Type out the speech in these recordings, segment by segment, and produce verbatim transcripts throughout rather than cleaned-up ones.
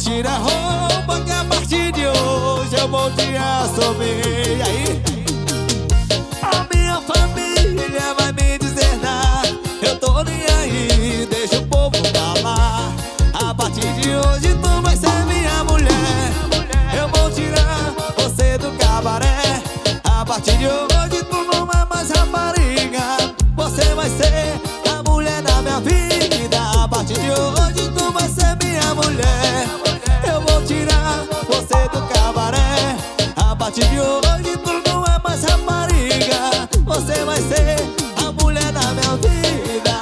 vestir a roupa que a partir de hoje eu vou te assumir. E aí? A minha família vai me dizer nada, eu tô nem aí, deixa o povo falar. A partir de hoje tu vai ser minha mulher, eu vou tirar você do cabaré. A partir de hoje tu não é mais rapariga, você vai ser a mulher da minha vida. A partir de hoje tu vai ser minha mulher, eu vou tirar você do cabaré. A partir de hoje tu não é mais rapariga, você vai ser a mulher da minha vida.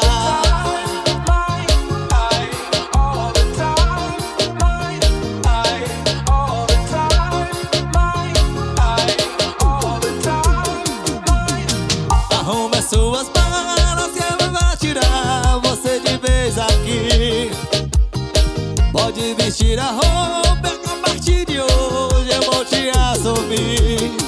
Arrume suas malas que ela vai tirar você de vez aqui. Pode vestir a roupa que a partir de hoje eu vou te assumir.